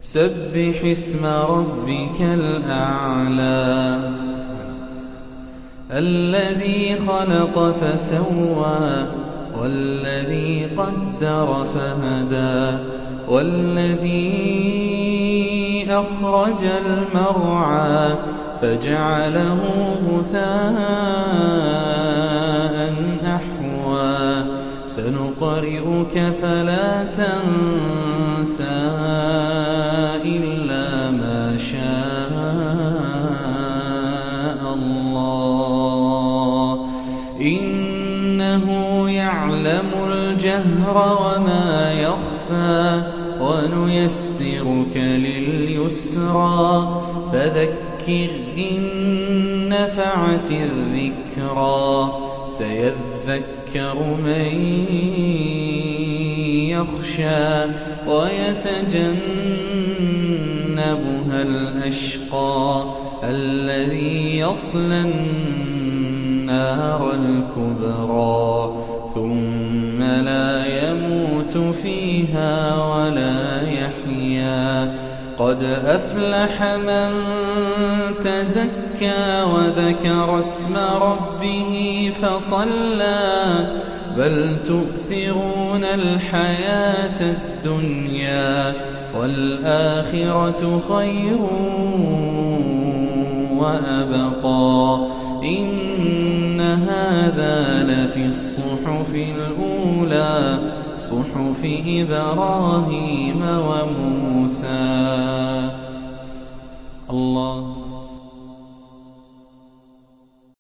سبح اسم ربك الأعلى الذي خلق فسوى والذي قدر فهدى والذي أخرج المرعى فجعله غثاء أحوى سنقرئك فلا تنسى إلا ما شاء الله إنه يعلم الجهر وما يخفى ونيسرك لليسرى فذكر إن نفعت الذكرى سيذكر من يخشى ويتجنبها الأشقى الذي يصلى النار الكبرى ثم لا يموت فيها ولا يحيا قد أفلح من تزكى وذكر اسم ربه فصلى بل تؤثرون الحياة الدنيا والآخرة خير وأبقى إن هذا لفي الصحف الأولى صحف إبراهيم وموسى. الله